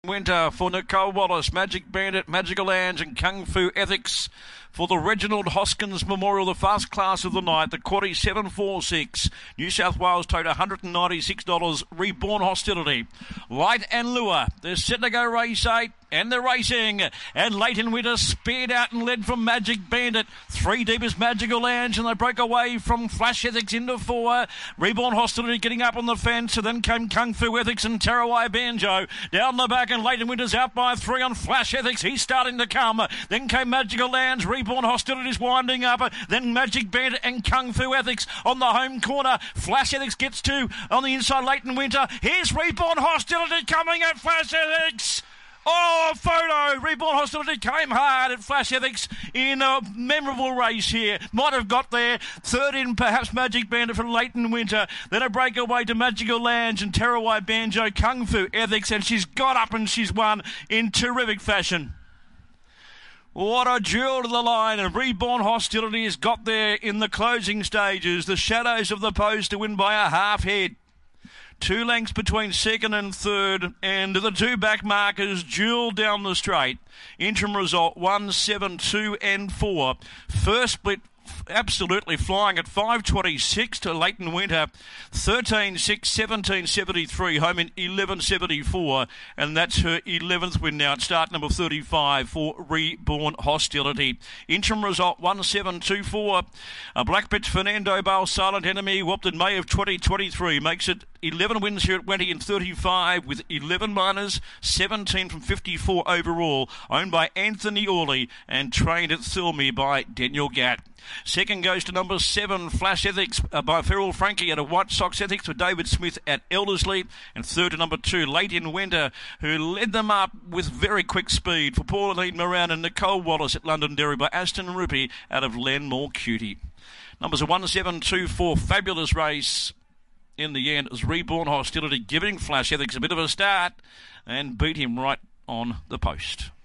Winter for Nicole Wallace, Magic Bandit, Magical Ange and Kung Fu Ethics for the Reginald Hoskins Memorial, the fast class of the night, the quaddy 746, New South Wales total $196, Reborn Hostility. Light and Lure, they're set to go race 8. And they're racing. And Leighton Winter speared out and led from Magic Bandit. 3 deep is Magical Ange, and they broke away from Flash Ethics into 4. Reborn Hostility getting up on the fence, and then came Kung Fu Ethics and Tearaway Banjo. Down the back, and Leighton Winter's out by 3 on Flash Ethics. He's starting to come. Then came Magical Ange. Reborn Hostility's winding up. Then Magic Bandit and Kung Fu Ethics on the home corner. Flash Ethics gets 2 on the inside. Leighton Winter. Here's Reborn Hostility coming at Flash Ethics. Oh, photo! Reborn Hostility came hard at Flash Ethics in a memorable race here. Might have got there. Third in perhaps Magic Bandit from Leighton Winter. Then a breakaway to Magical Ange and Tearaway Banjo, Kung Fu Ethics, and she's got up and she's won in terrific fashion. What a duel to the line, and Reborn Hostility has got there in the closing stages. The shadows of the post to win by a half head. 2 lengths between second and third, and the 2 back markers duel down the straight. Interim result 1, 7, 2 and 4. First split absolutely flying at 5.26 to Leighton Winter, 13.6, 17.73, home in 11.74, and that's her 11th win now at start number 35 for Reborn Hostility. Interim result 1.724. Blackbit's Fernando Bale, Silent Enemy, whopped in May of 2023, makes it 11 wins here at Wenty in 35 with 11 minors, 17 from 54 overall, owned by Anthony Orley and trained at Thilmy by Daniel Gatt. Second goes to number 7, Flash Ethics by Feral Frankie at a White Sox Ethics for David Smith at Eldersley. And third to number 2, Leighton Winter, who led them up with very quick speed for Pauline Moran and Nicole Wallace at Londonderry by Aston Ruppy out of Lenmore Cutie. Numbers are 1, 7, 2, 4. Fabulous race. In the end, it was Reborn Hostility giving Flash Ethics a bit of a start and beat him right on the post.